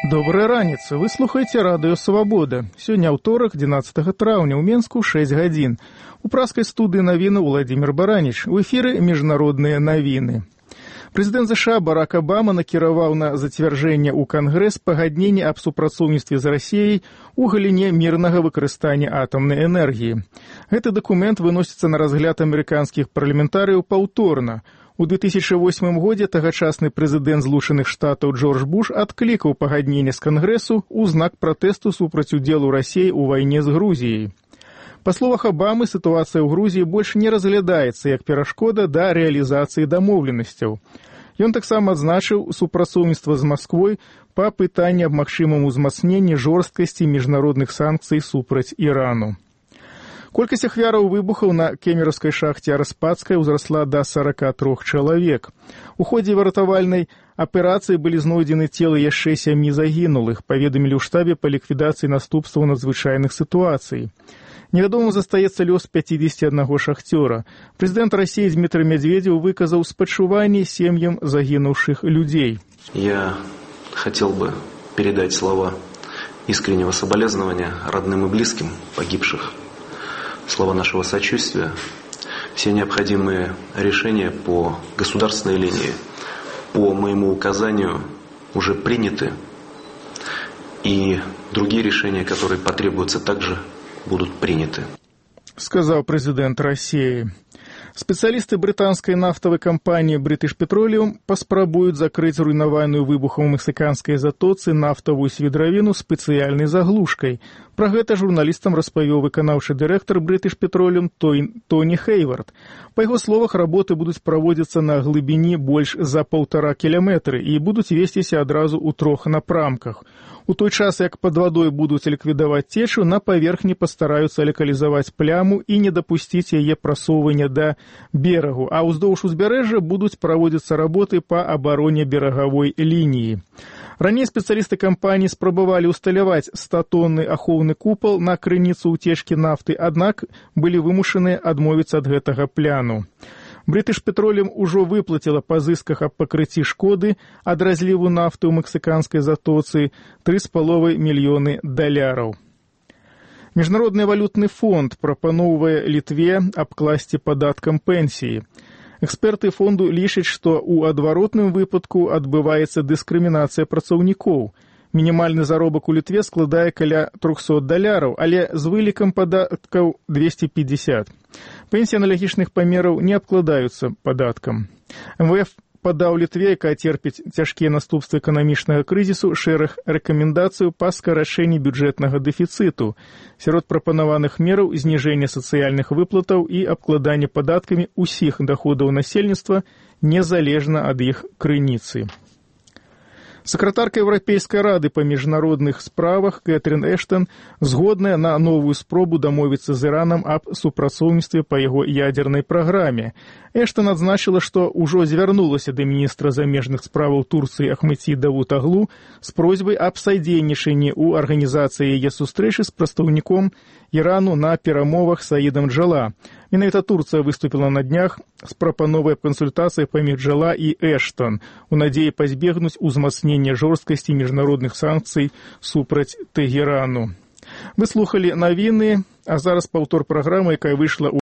Добрай раніцы, вы слухаеце радыё «Свабода». Сёння аўторак, 11 траўня, у Менску 6 гадзін. У праскай студыі навіны Владзімір Бараніч. У эфіры міжнародныя навіны. Прэзідэнт США Барак Абама накіраваў на зацвярджэнне ў Кангрэс пагаднення аб супрацоўніцтве з Расіяй у галіне мірнага выкарыстання атамнай энергіі. Гэты дакумент выносіцца на разгляд амерыканскіх парламентарыяў паўторна. У 2008 годзе тагачасны прэзідэнт Злучаных Штатаў Джордж Буш адклікаў пагадненне з Кангрэсу ў знак пратэсту супраць удзелу Расіі ў вайне з Грузіяй. Па словах Абамы, сітуацыя ў Грузіі больш не разглядаецца як перашкода да рэалізацыі дамоўленасцяў. Ён таксама адзначыў супрацоўніцтва з Масквой па пытанні аб магчымым узмацненні жорсткасці міжнародных санкцый супраць Ірану. Колькасць ахвяраў выбухаў на кемераўскай шахце Распадскай узрасла да 43 чалавек. У ходзе выратавальнай аперацыі былі знойдзены целы яшчэ 7 загінулых, паведамілі ў штабе па ліквідацыі наступстваў надзвычайных сітуацый. Невядомым застаецца лёс 51 шахцёра. Прэзідэнт Расіі Дмітрый Медведзеў выказаў спачуванні сем'ям загінуўшых людзей. Я хотел бы передать слова искреннего соболезнования родным и близким погибших. Слова нашего сочувствия. Все необходимые решения по государственной линии, по моему указанию, уже приняты. И другие решения, которые потребуются, также будут приняты. Сказал президент России. Спецыялісты брытанскай нафтавай кампаніі British Petroleum паспрабуюць закрыць руйнаваную выбухам у мексіканскай затоцы нафтавую свідравіну спецыяльнай заглушкай. Пра гэта журналістам распавёў выканаўчы дырэктар British Petroleum Тоні Хейвард. Па яго словах, работы будуць праводзіцца на глыбіні больш за 1,5 кіламетры і будуць весціся адразу ў 3 напрамках. У той час, як пад вадой будуць ліквідаваць цечу, на паверхні пастараюцца лакалізаваць пляму і не дапусціць яе прасоўвання да берагу, а ўздоўж узбярэжжа будуць праводзіцца работы па абароне берагавой лініі. Раней спецыялісты кампаніі спрабавалі ўсталяваць 100-тонны ахоўны купал на крыніцу ўцечкі нафты, аднак былі вымушаныя адмовіцца ад гэтага пляну. British Petroleum ужо выплаціла па зысках аб пакрыцці шкоды ад разліву нафты ў мексіканскай затоцы $3,5 мільёны. Міжнародны валютны фонд прапаноўвае Літве абкласці падаткам пенсіі. Эксперты фонду лічаць, што ў адваротным выпадку адбываецца дыскрымінацыя працаўнікоў. Мінімальны заробак у Літве складае каля $300, але з вылікам падаткаў 250. Пенсіі аналагічных памераў не абкладаюцца падаткам. МВФ падаў Літве, якая церпіць цяжкія наступствы эканамічнага крызісу, шэраг рэкамендацыяў па скарачэнні бюджэтнага дэфіцыту. Сярод прапанаваных мераў зніжэнне сацыяльных выплатаў і абкладанне падаткамі ўсіх даходаў насельніцтва незалежна ад іх крыніцы. Сакратарка Еўрапейскай рады па міжнародных справах Кэтрин Эштон згодная на новую спробу дамовіцца з Іранам аб супрацоўніцтве па яго ядзернай праграме. Эштон адзначыла, што ўжо звярнулася да міністра замежных справаў Турцыі Ахмеці Давутаглу з просьбай аб садзейнічанні ў арганізацыі яе сустрэчы з прадстаўніком Ірану на перамовах Саідам Джала. Менавіта Турцыя выступіла на днях з прапановай кансультацыі паміж Джала і Эштон у надзеі пазбегнуць узмацнення жорсткасці міжнародных санкцый супраць Тэгерану. Вы слухалі навіны, а зараз паўтор праграмы, якая выйшла ў